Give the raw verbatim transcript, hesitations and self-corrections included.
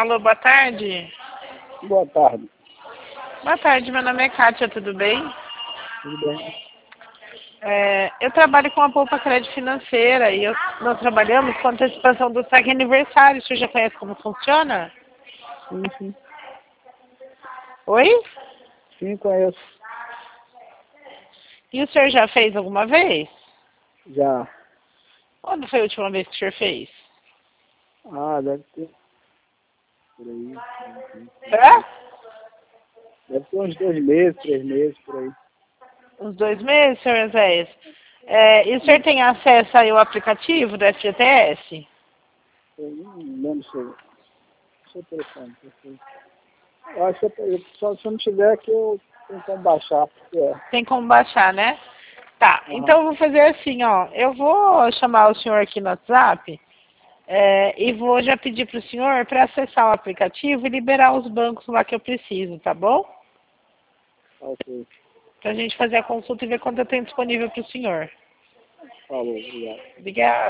Alô, boa tarde. Boa tarde. Boa tarde, meu nome é Kátia, tudo bem? Tudo bem? É, eu trabalho com a Poupa Crédito Financeira e eu, nós trabalhamos com antecipação do saque aniversário. O senhor já conhece como funciona? Sim, sim. Oi? Sim, conheço. E o senhor já fez alguma vez? Já. Quando foi a última vez que o senhor fez? Ah, deve ter. Por aí. Hã? Deve ter uns dois meses, três meses, por aí. Uns dois meses, senhor Enéas? É, e o senhor tem acesso aí ao aplicativo do F G T S? Eu não lembro se eu... Seu telefone. Eu eu acho que eu, só se eu não tiver que eu tenho como baixar. Porque é. Tem como baixar, né? Tá, então Aham. eu vou fazer assim, ó. Eu vou chamar o senhor aqui no WhatsApp é, e vou já pedir para o senhor para acessar o aplicativo e liberar os bancos lá que eu preciso, tá bom? Ok. Pra gente fazer a consulta e ver quanto eu tenho disponível para o senhor. Falou, obrigado. Obrigada.